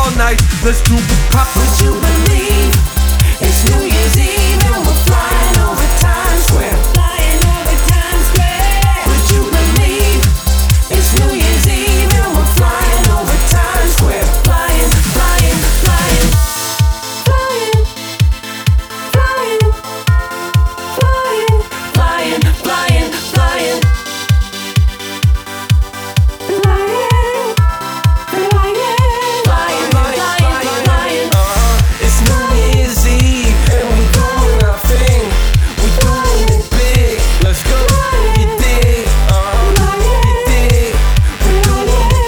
all night. Let's do it proper. Would you believe it's New Year's Eve and we're flying over Times Square? Flying over Times Square. Would you believe it's New Year's Eve and we're flying over Times Square? Flying, flying, flying, flying, flying, flying, flying, flying, flying. It's New Year's Eve and we doing our thing. We doing it big. Let's go. You dig? You dig? We doing it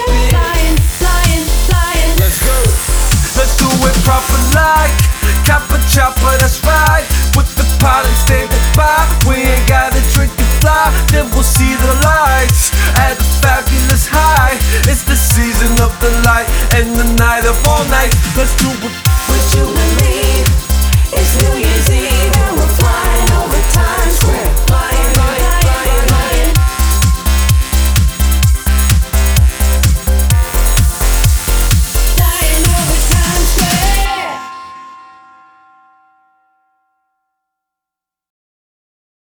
big. Let's go. Let's do it proper like Kappa Chopper, that's right. With the pilots standing by, we ain't gotta drink and fly. Then we'll see the lights at a fabulous high. It's the season of the light and the night of all night. Let's do it